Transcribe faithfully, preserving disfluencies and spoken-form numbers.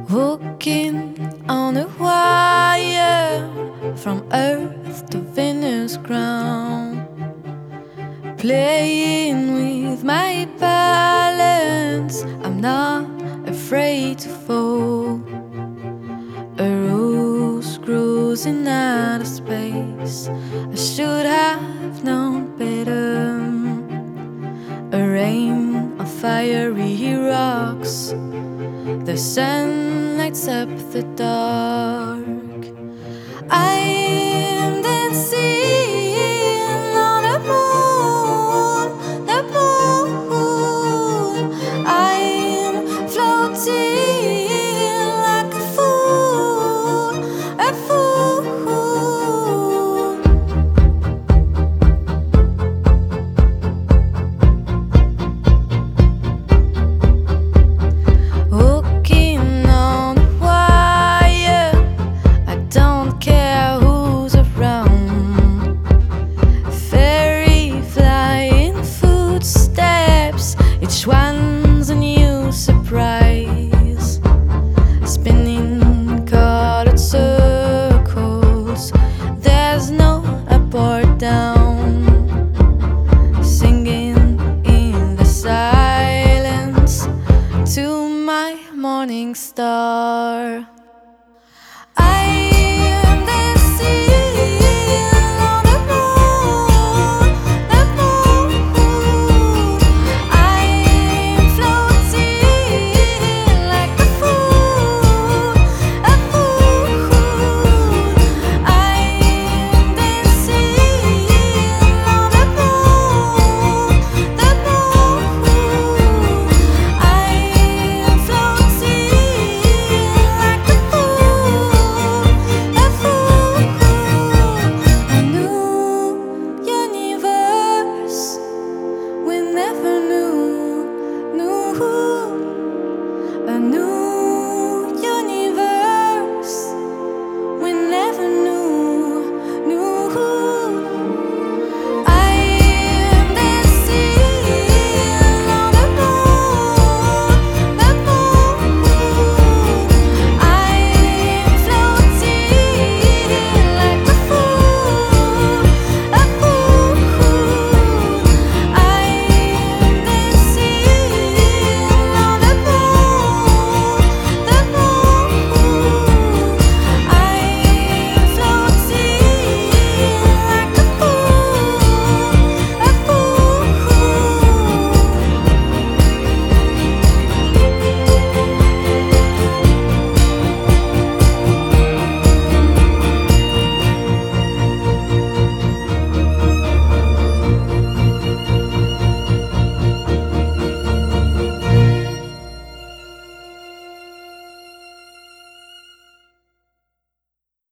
Walking on a wire from Earth to Venus ground, playing with my balance. I'm not afraid to fall. A rose grows in outer space. I should have known better. A rain of fiery rocks. The sun lights up the dark.